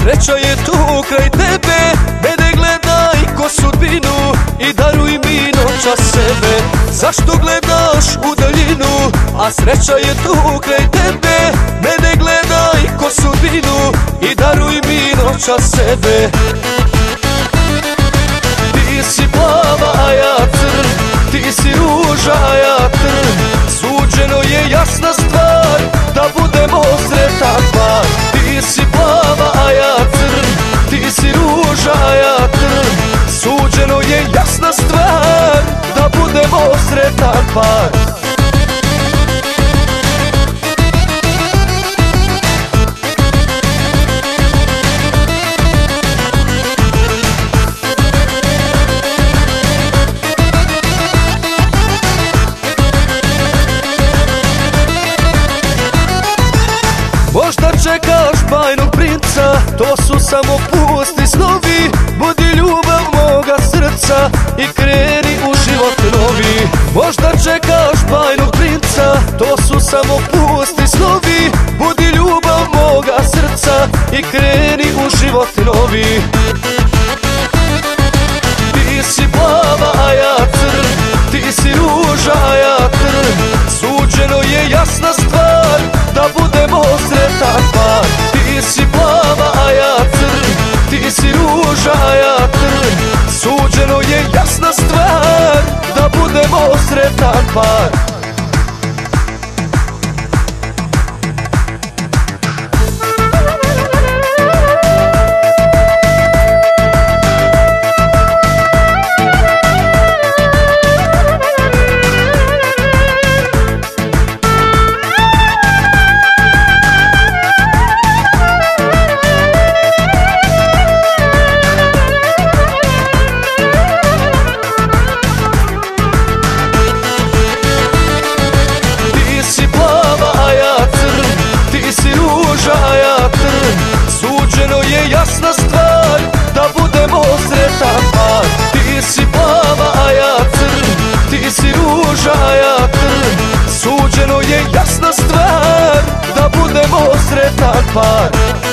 sreća je tu kraj tebe. Mene gledaj ko sudbinu i daruj mi noćas sebe. Zašto gledaš u daljinu, a sreća je tu kraj tebe. Mene gledaj ko sudbinu i daruj mi noćas sebe. Ti si plava, a ja crn, ti si ruža, a ja trn. Suđeno je jasna stvar da budemo sretan par. Ti si plava, a ja crn, ti si ruža, a ja trn. Suđeno je jasna stvar da budemo sretan par. Možda čekaš bajnog princa, to su samo pusti snovi. Budi ljubav moga srca i kreni u život novi. Možda čekaš bajnog princa, to su samo pusti snovi. Budi ljubav moga srca i kreni u život novi. Ti si plava, a ja crn, ti si ruža, a ja trn. Suđeno je jasna stvar da budemo sretan par. Ti si plava, a ja crn, ti si ruža, a ja trn. Suđeno je jasna stvar da budemo sretan par. Suđeno je jasna stvar da budemo sretan par. Ti si plava, a ja crn, ti si ruža, a ja trn. Suđeno je jasna stvar da budemo sretan par.